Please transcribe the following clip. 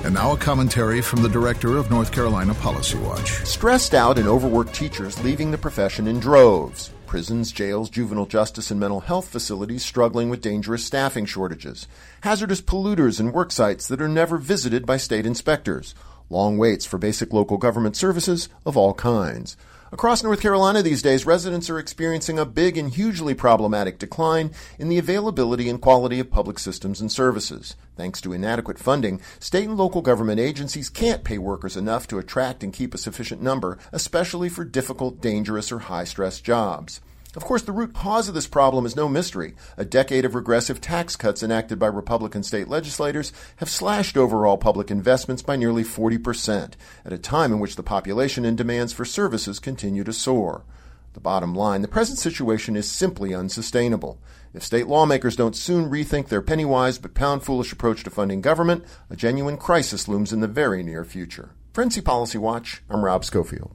And now a commentary from the director of North Carolina Policy Watch. Stressed out and overworked teachers leaving the profession in droves. Prisons, jails, juvenile justice, and mental health facilities struggling with dangerous staffing shortages. Hazardous polluters and work sites that are never visited by state inspectors. Long waits for basic local government services of all kinds. Across North Carolina these days, residents are experiencing a big and hugely problematic decline in the availability and quality of public systems and services. Thanks to inadequate funding, state and local government agencies can't pay workers enough to attract and keep a sufficient number, especially for difficult, dangerous, or high-stress jobs. Of course, the root cause of this problem is no mystery. A decade of regressive tax cuts enacted by Republican state legislators have slashed overall public investments by nearly 40%, at a time in which the population and demands for services continue to soar. The bottom line, the present situation is simply unsustainable. If state lawmakers don't soon rethink their penny-wise but pound-foolish approach to funding government, a genuine crisis looms in the very near future. For NC Policy Watch, I'm Rob Schofield.